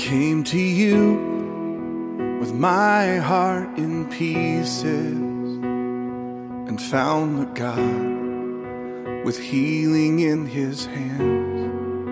came to you with my heart in pieces and found the God with healing in his hands.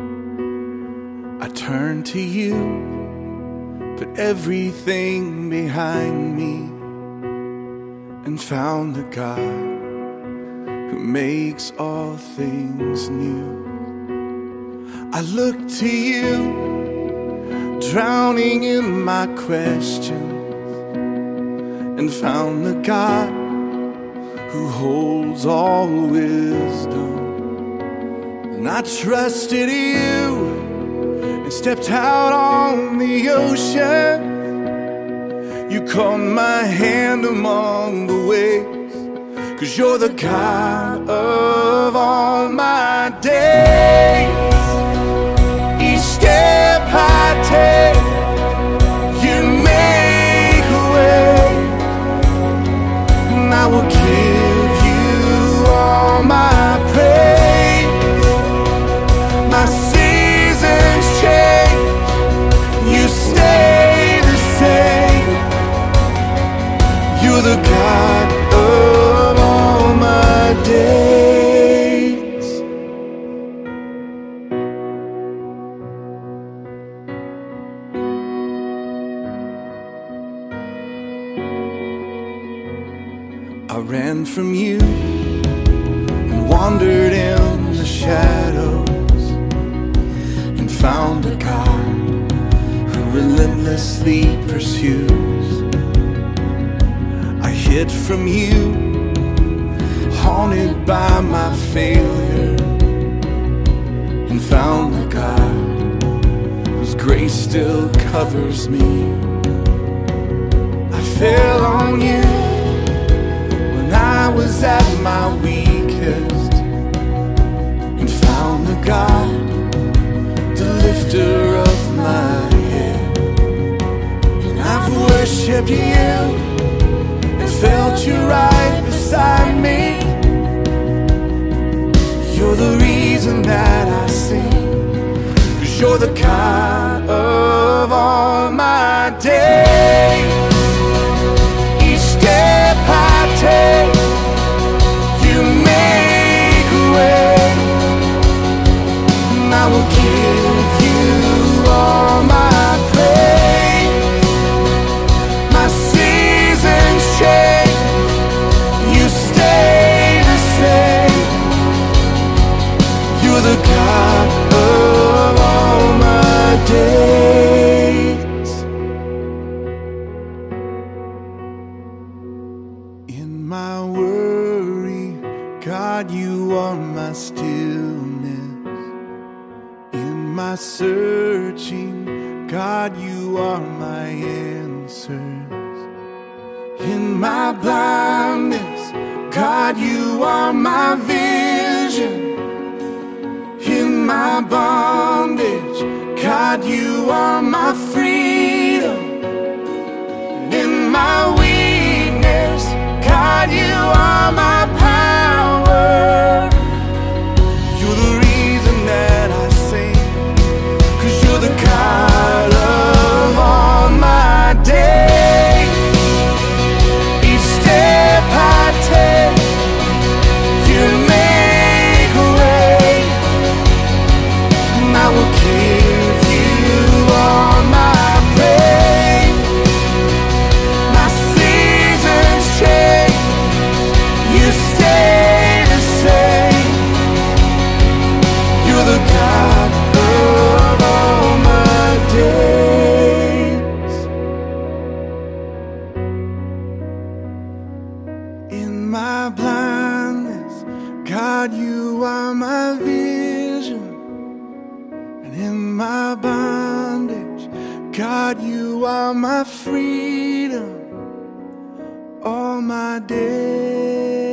I turned to you, put everything behind me, and found the God who makes all things new. I look to you, drowning in my questions, and found the God who holds all wisdom. And I trusted you and stepped out on the ocean. You caught my hand among the waves, 'cause you're the God of all my days. Each step I take, you make a way, and I will give you all my praise. My seasons change, you stay the same. You're the God of all my days. I ran from you and wandered in the shadows, and found a God who relentlessly pursues. I hid from you, haunted by my failure, and found the God whose grace still covers me. I fell on you when I was at my weakest, and found the God, the lifter of my head. And I've worshipped you and felt you right beside me. You're the reason that I sing, 'cause you're the God of all my days. Each step I take, you make a way, and I will give you all my praise. My seasons change, you stay the same. You're the God of all my days. In my worry, God, you are my stillness. In my searching, God, you are my answers. In my blindness, God, you are my vision. In my bondage, God, you are my freedom. In my weakness, God, you are my power. You're the reason that I sing, 'cause you're the God of all my days. Each step I take, you make a way, and I will give you all my praise. My seasons change, you stay the same. You're the God of all my days. In my blindness, God, you are my vision. And in my bondage, God, you are my freedom all my days.